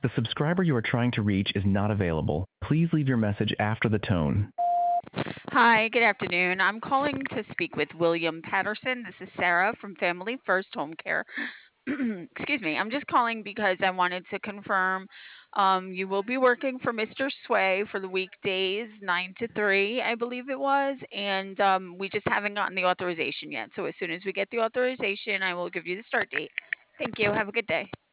The subscriber you are trying to reach is not available. Please leave your message after the tone. Hi, good afternoon. I'm calling to speak with William Patterson. This is Sarah from Family First Home Care. Excuse me. I'm just calling because I wanted to confirm you will be working for Mr. Sway for the weekdays, 9 to 3, I believe it was. And we just haven't gotten the authorization yet. So as soon as we get the authorization, I will give you the start date. Thank you. Have a good day.